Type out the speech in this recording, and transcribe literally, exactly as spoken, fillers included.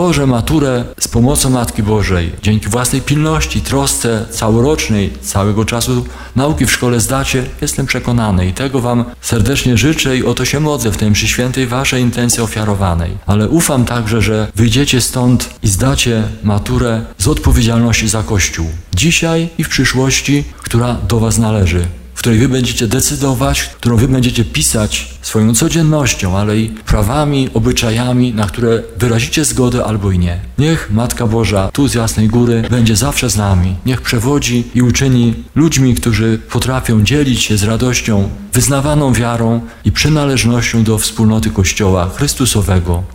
po, że maturę z pomocą Matki Bożej, dzięki własnej pilności, trosce całorocznej, całego czasu nauki w szkole zdacie, jestem przekonany i tego wam serdecznie życzę i o to się modlę w tej mszy świętej waszej intencji ofiarowanej. Ale ufam także, że wyjdziecie stąd i zdacie maturę z odpowiedzialności za Kościół. Dzisiaj i w przyszłości, która do was należy, w której wy będziecie decydować, którą wy będziecie pisać swoją codziennością, ale i prawami, obyczajami, na które wyrazicie zgodę albo i nie. Niech Matka Boża tu z Jasnej Góry będzie zawsze z nami. Niech przewodzi i uczyni ludźmi, którzy potrafią dzielić się z radością, wyznawaną wiarą i przynależnością do wspólnoty Kościoła Chrystusowego.